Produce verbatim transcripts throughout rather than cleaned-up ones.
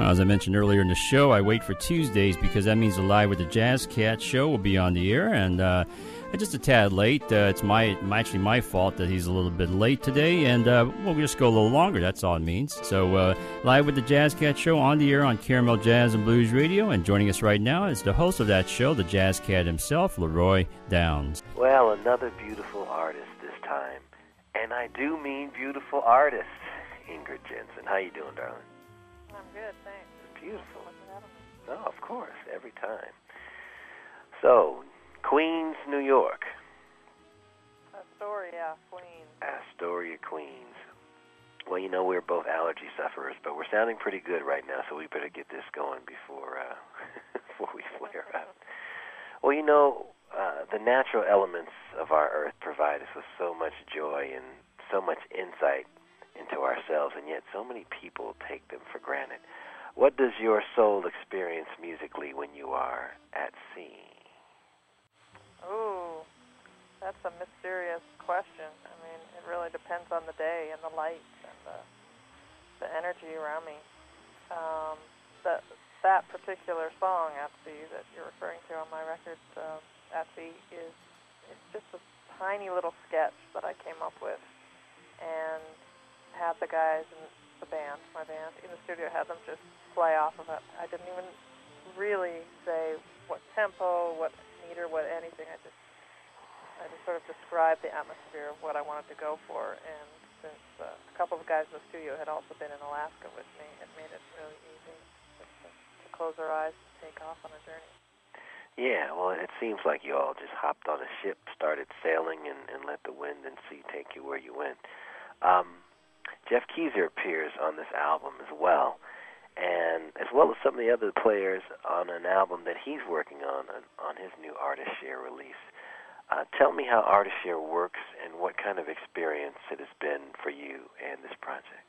As I mentioned earlier in the show, I wait for Tuesdays because that means the Live with the Jazz Cat show will be on the air, and uh, just a tad late. Uh, it's my actually my fault that he's a little bit late today, and uh, we'll just go a little longer. That's all it means. So, uh, Live with the Jazz Cat show on the air on Caramel Jazz and Blues Radio, and joining us right now is the host of that show, the Jazz Cat himself, Leroy Downs. Well, another beautiful artist this time, and I do mean beautiful artist, Ingrid Jensen. How you doing, darling? I'm good, thanks. Beautiful. Oh, of course, every time. So, Queens, New York. Astoria, Queens. Astoria, Queens. Well, you know, we're both allergy sufferers, but we're sounding pretty good right now, so we better get this going before uh, before we flare out. Well, you know, uh, the natural elements of our earth provide us with so much joy and so much insight into ourselves, and yet so many people take them for granted. What does your soul experience musically when you are at sea? Ooh, that's a mysterious question. I mean, it really depends on the day and the light and the the energy around me. Um, that that particular song, At Sea, that you're referring to on my record, uh, At Sea, is it's just a tiny little sketch that I came up with and had the guys in the band, my band, in the studio, had them just play off of it. I didn't even really say what tempo, what meter, what anything. I just I just sort of described the atmosphere of what I wanted to go for. And since uh, a couple of guys in the studio had also been in Alaska with me, it made it really easy just to, to close our eyes and take off on a journey. Yeah, well, it seems like you all just hopped on a ship, started sailing, and, and let the wind and sea take you where you went. Um, Jeff Keezer appears on this album as well, and as well as some of the other players on an album that he's working on, on, on his new Artist Share release. Uh, tell me how Artist Share works and what kind of experience it has been for you and this project.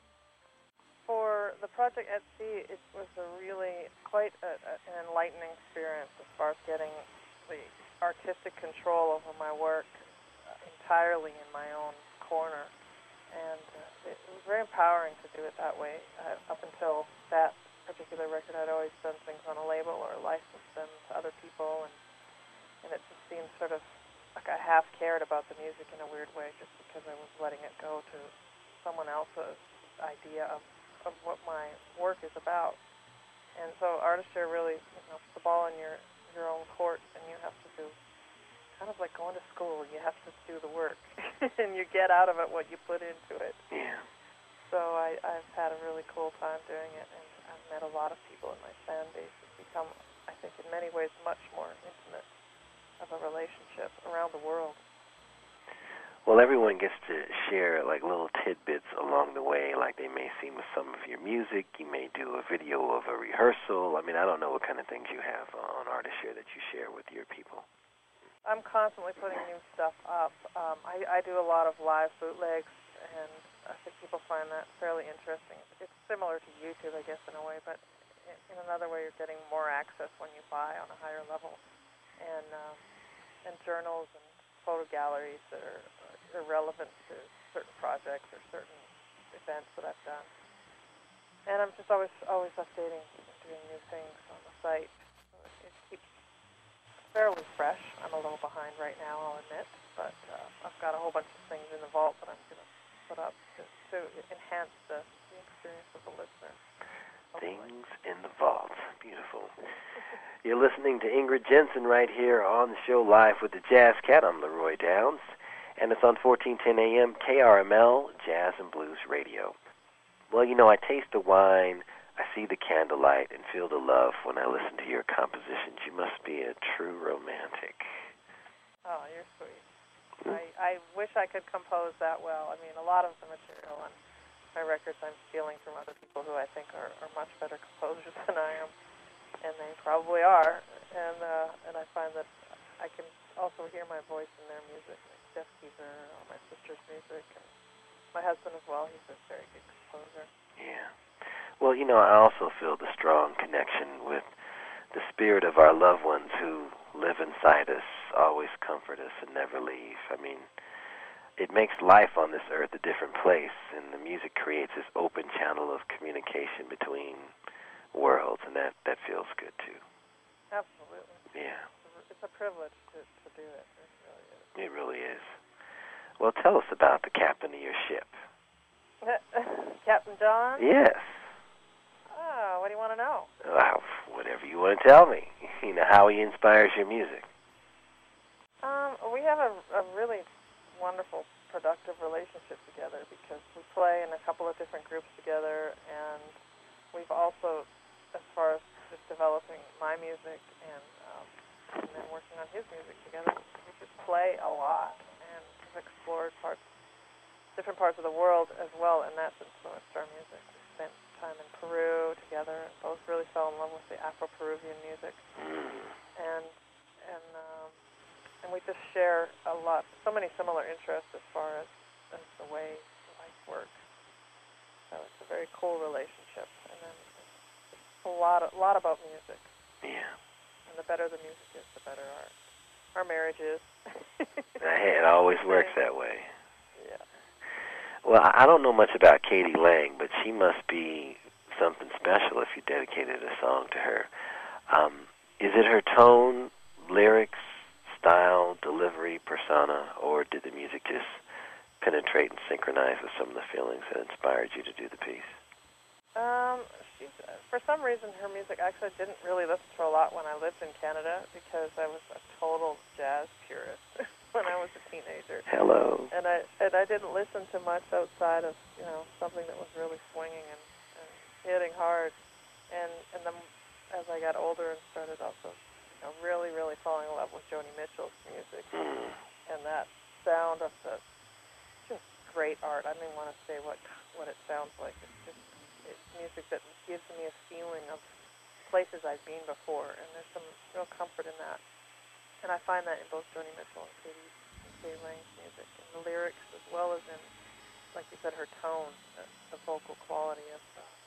For the project At Sea, it was a really quite a, a, an enlightening experience as far as getting the artistic control over my work uh, entirely in my own corner. And uh, it was very empowering to do it that way. Uh, up until that particular record, I'd always done things on a label or licensed them to other people, and and it just seemed sort of like I half cared about the music in a weird way, just because I was letting it go to someone else's idea of, of what my work is about. And so Artist Share really, you know, it's the ball in your, your own court, and you have to do kind of like going to school. You have to do the work, and you get out of it what you put into it. Yeah. So I, I've had a really cool time doing it, and I've met a lot of people in my fan base. It's become, I think, in many ways, much more intimate of a relationship around the world. Well, everyone gets to share like little tidbits along the way, like they may see with some of your music. You may do a video of a rehearsal. I mean, I don't know what kind of things you have on Artist Share that you share with your people. I'm constantly putting new stuff up. Um, I, I do a lot of live bootlegs, and I think people find that fairly interesting. It's similar to YouTube, I guess, in a way, but in, in another way, you're getting more access when you buy on a higher level. And um, and journals and photo galleries that are, are irrelevant to certain projects or certain events that I've done. And I'm just always always updating and doing new things on the site. So it, it keeps fairly fresh. I'm a little behind right now, I'll admit, but uh, I've got a whole bunch of things in the vault that I'm going to put up to, to enhance the, the experience of the listener. Things in the vault. Beautiful. You're listening to Ingrid Jensen right here on the show Live with the Jazz Cat. I'm Leroy Downs, and it's on fourteen ten A M K R M L Jazz and Blues Radio. Well, you know, I taste the wine, I see the candlelight, and feel the love when I listen to your compositions. You must be a true romantic. Oh, you're sweet. Mm-hmm. I, I wish I could compose that well. I mean, a lot of the material on my records I'm stealing from other people who I think are, are much better composers than I am, and they probably are. And uh, and I find that I can also hear my voice in their music, like Jeff Keezer or my sister's music, and my husband as well. He's a very good composer. Yeah. Well, you know, I also feel the strong connection with the spirit of our loved ones who live inside us, always comfort us, and never leave. I mean, it makes life on this earth a different place, and the music creates this open channel of communication between worlds, and that, that feels good too. Absolutely. Yeah. It's a privilege to, to do it. It really is. It really is. Well, tell us about the captain of your ship. Captain John? Yes. Oh, what do you want to know? Well, whatever you want to tell me. You know, how he inspires your music. Um, we have a, a really wonderful, productive relationship together because we play in a couple of different groups together, and we've also, as far as just developing my music and, um, and then working on his music together, we just play a lot and have explored parts, different parts of the world as well, and that's influenced our music. We spent time in Peru together and both really fell in love with the Afro-Peruvian music, Mm. and and um, and we just share a lot, so many similar interests as far as, as the way life works. So it's a very cool relationship, and then it's a lot, a lot about music. Yeah. And the better the music is, the better our our marriage is. It always works that way. Yeah. Well, I don't know much about k.d. lang, but she must be something special if you dedicated a song to her. Um, is it her tone, lyrics, style, delivery, persona, or did the music just penetrate and synchronize with some of the feelings that inspired you to do the piece? Um, she's, for some reason, her music actually didn't really listen to a lot when I lived in Canada because I was a total jazz purist when I was a teenager. Hello. And I and I didn't listen to much outside of, you know, something that was really swinging and, and hitting hard. And and then as I got older and started also, you know, really, really falling in love with Joni Mitchell's music Mm. and that sound of the just great art. I don't even want to say what what it sounds like. It's just it's music that gives me a feeling of places I've been before, and there's some real comfort in that. And I find that in both Joni Mitchell and k.d. k.d. lang's music, and the lyrics as well as in, like you said, her tone, the, the vocal quality of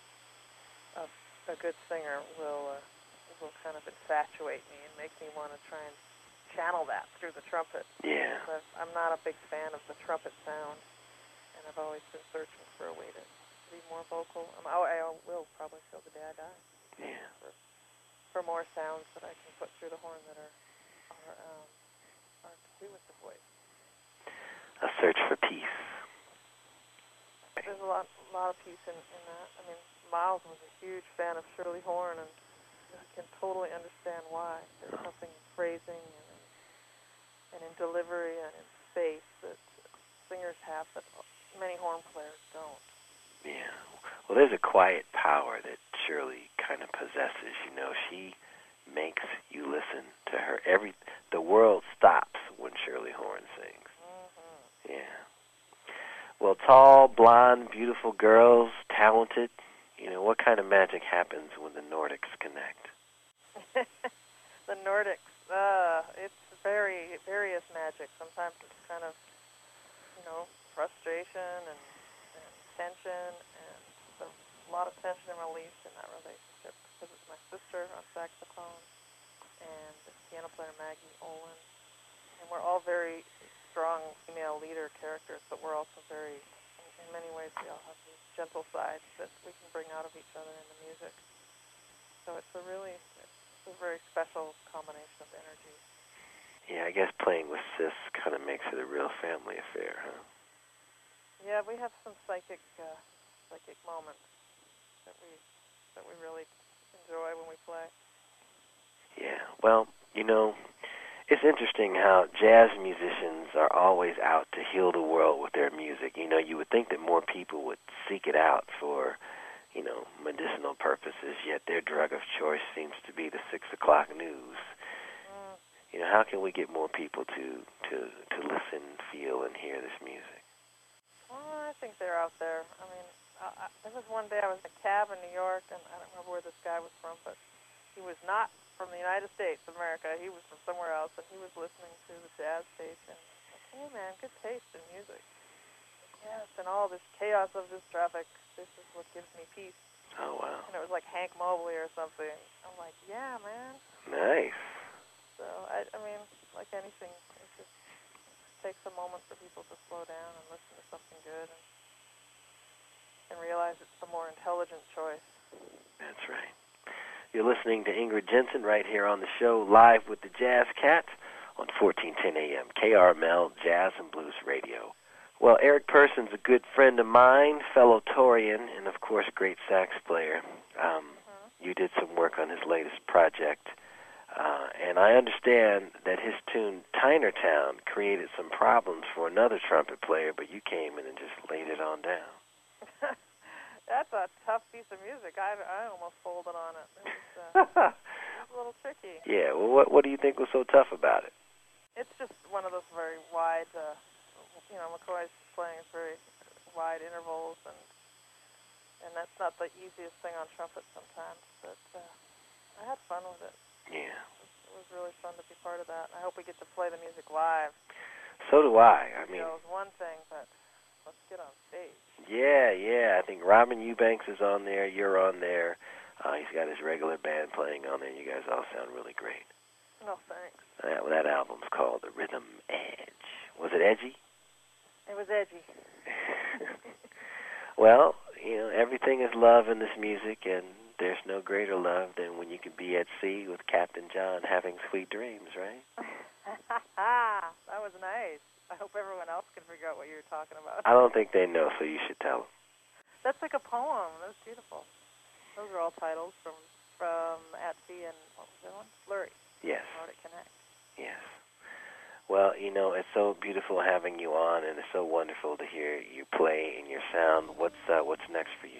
uh, of a good singer will uh, will kind of infatuate me and make me want to try and channel that through the trumpet. Yeah. But I'm not a big fan of the trumpet sound, and I've always been searching for a way to be more vocal. Um, I, I will probably till the day I die. Yeah. For, for more sounds that I can put through the horn that are are, um, are to do with the voice. A search for peace. There's a lot, lot of peace in, in that. I mean, Miles was a huge fan of Shirley Horn, and I can totally understand why. There's something in phrasing and in, and in delivery and in space that singers have that many horn players don't. Yeah. Well, there's a quiet power that Shirley kind of possesses. You know, she makes you listen to her. Every the world stops when Shirley Horn sings. Mm-hmm. Yeah. Well, tall, blonde, beautiful girls, talented. You know, what kind of magic happens when the Nordics connect? The Nordics, uh, it's very various magic. Sometimes it's kind of, you know, frustration and, and tension, and there's a lot of tension and release in that relationship because it's my sister on saxophone and the piano player Maggie Olin, and we're all very strong female leader characters, but we're also very, in, in many ways, we all have these gentle sides that we can bring out of each other in the music. So it's a really, it's a very special combination of energy. Yeah, I guess playing with Sis kind of makes it a real family affair, huh? Yeah, we have some psychic, uh, psychic moments that we that we really enjoy when we play. Yeah, well, you know, it's interesting how jazz musicians are always out to heal the world with their music. You know, you would think that more people would seek it out for, you know, medicinal purposes, yet their drug of choice seems to be the six o'clock news. Mm. You know, how can we get more people to, to, to listen, feel, and hear this music? Well, I think they're out there. I mean, I, I, there was one day I was in a cab in New York, and I don't remember where this guy was from, but he was not from the United States of America. He was from somewhere else, and he was listening to the jazz station. Like, hey, man, good taste in music. Yes, and all this chaos of this traffic, this is what gives me peace. Oh, wow. And it was like Hank Mobley or something. I'm like, yeah, man. Nice. So, I, I mean, like anything, it just takes a moment for people to slow down and listen to something good and, and realize it's the more intelligent choice. That's right. You're listening to Ingrid Jensen right here on the show, live with the Jazz Cats on fourteen ten A M, K R M L Jazz and Blues Radio. Well, Eric Person's a good friend of mine, fellow Torian, and of course, great sax player. Um, mm-hmm. You did some work on his latest project, uh, and I understand that his tune Tynertown created some problems for another trumpet player, but you came in and just laid it on down. That's a tough piece of music. I I almost folded on it. It was, uh, it was a little tricky. Yeah. Well, what what do you think was so tough about it? It's just one of those very wide. Uh, you know, McCoy's playing very wide intervals, and and that's not the easiest thing on trumpet sometimes. But uh, I had fun with it. Yeah. It was, it was really fun to be part of that. I hope we get to play the music live. So do I. I mean, you know, it was one thing, but let's get on stage. Yeah, yeah. I think Robin Eubanks is on there. You're on there. Uh, he's got his regular band playing on there. You guys all sound really great. Oh, thanks. Uh, well, that album's called The Rhythm Edge. Was it edgy? It was edgy. Well, you know, everything is love in this music, and there's no greater love than when you can be at sea with Captain John having sweet dreams, right? That was nice. I hope everyone else can figure out what you're talking about. I don't think they know, so you should tell them. That's like a poem. That's beautiful. Those are all titles from from At Sea and, what was that one? Flurry. Yes. Nordic Connect. Yes. Well, you know, it's so beautiful having you on, and it's so wonderful to hear you play and your sound. What's uh, what's next for you?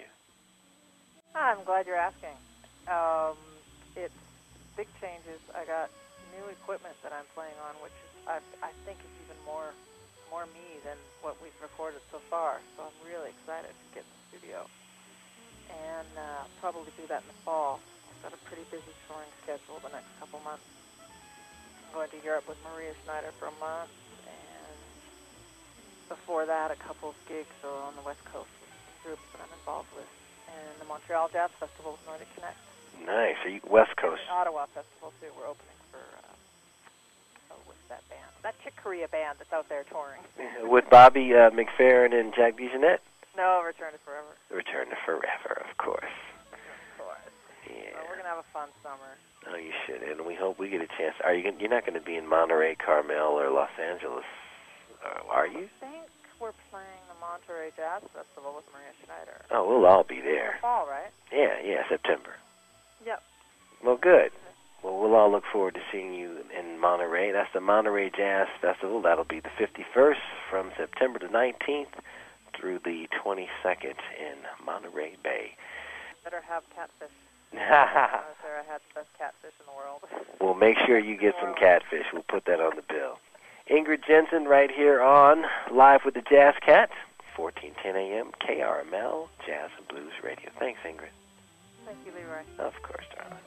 I'm glad you're asking. Um, it's big changes. I got new equipment that I'm playing on, which is, I, I think is even more more me than what we've recorded so far. So I'm really excited to get in the studio and uh, probably do that in the fall. I've got a pretty busy touring schedule the next couple months. I'm going to Europe with Maria Schneider for a month, and before that, a couple of gigs on the West Coast with some groups that I'm involved with, and the Montreal Jazz Festival with Nordic Connect. Nice. Are you West Coast? The Ottawa Festival, too. We're opening for, uh, oh, what's that band? That Chick Corea band that's out there touring. With Bobby uh, McFerrin and Jack DeJohnette? No, Return to Forever. Return to Forever, of course. Of course. Yeah. So we're going to have a fun summer. Oh, you should, and we hope we get a chance. Are you? Gonna, you're not going to be in Monterey, Carmel, or Los Angeles, uh, are you? I think we're playing the Monterey Jazz Festival with Maria Schneider. Oh, we'll all be there. In the fall, right? Yeah, yeah, September. Yep. Well, good. Well, we'll all look forward to seeing you in Monterey. That's the Monterey Jazz Festival. That'll be the fifty-first from September the nineteenth through the twenty-second in Monterey Bay. Better have catfish. I was there. I had the best catfish in the world. Well, make sure you get some catfish. We'll put that on the bill. Ingrid Jensen right here on Live with the Jazz Cats, fourteen ten A M, K R M L, Jazz and Blues Radio. Thanks, Ingrid. Thank you, Leroy. Of course, darling.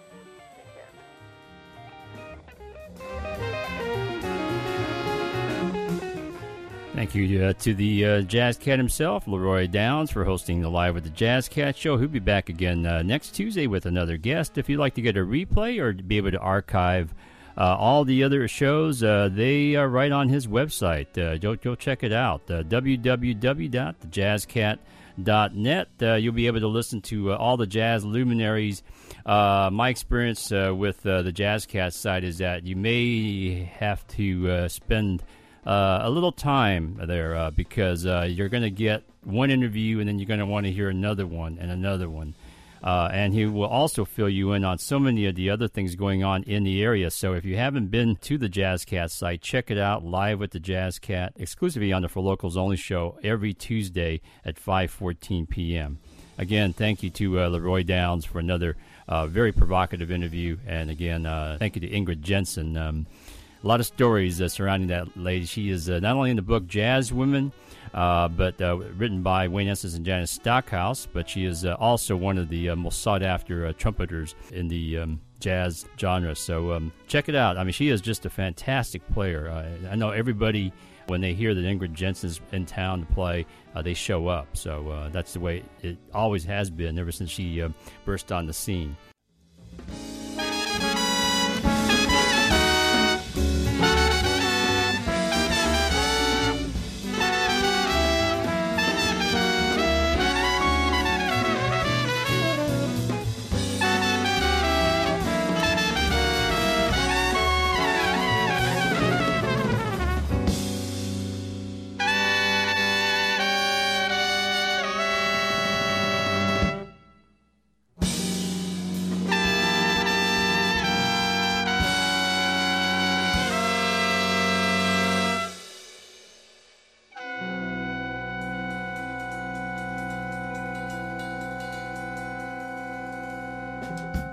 Thank you uh, to the uh, Jazz Cat himself, Leroy Downs, for hosting the Live with the Jazz Cat show. He'll be back again uh, next Tuesday with another guest. If you'd like to get a replay or to be able to archive uh, all the other shows, uh, they are right on his website. Uh, go, go check it out, uh, w w w dot the jazz cat dot net. Uh, you'll be able to listen to uh, all the jazz luminaries. Uh, my experience uh, with uh, the Jazz Cat site is that you may have to uh, spend Uh, a little time there uh, because uh, you're going to get one interview and then you're going to want to hear another one and another one. Uh, and he will also fill you in on so many of the other things going on in the area. So if you haven't been to the Jazz Cat site, check it out, Live with the Jazz Cat, exclusively on the For Locals Only show every Tuesday at five fourteen p.m. Again, thank you to uh, Leroy Downs for another uh, very provocative interview. And again, uh, thank you to Ingrid Jensen. Um, A lot of stories uh, surrounding that lady. She is uh, not only in the book Jazz Women, uh, but uh, written by Wayne Estes and Janice Stockhouse, but she is uh, also one of the uh, most sought-after uh, trumpeters in the um, jazz genre. So um, check it out. I mean, she is just a fantastic player. Uh, I know everybody, when they hear that Ingrid Jensen's in town to play, uh, they show up. So uh, that's the way it always has been ever since she uh, burst on the scene. Bye.